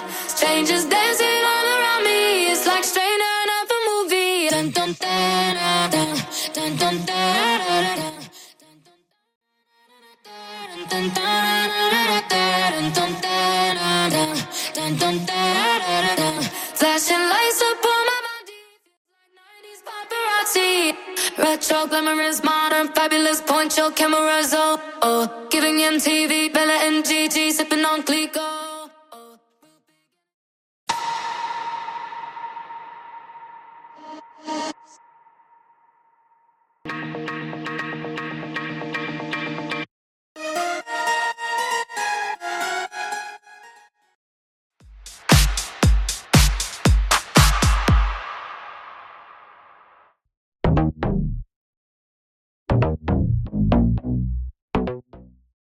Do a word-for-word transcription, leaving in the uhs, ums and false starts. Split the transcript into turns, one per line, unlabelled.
Strangers dancing all around me. It's like straight out of a movie. Dun dun dun dun dun dun dun dun. Dun dun dun dun dun dun dun. Flashing lights up on my body, like nineties paparazzi. Retro, glamorous, modern, fabulous. Point your cameras, oh oh. Giving M T V, Bella and Gigi.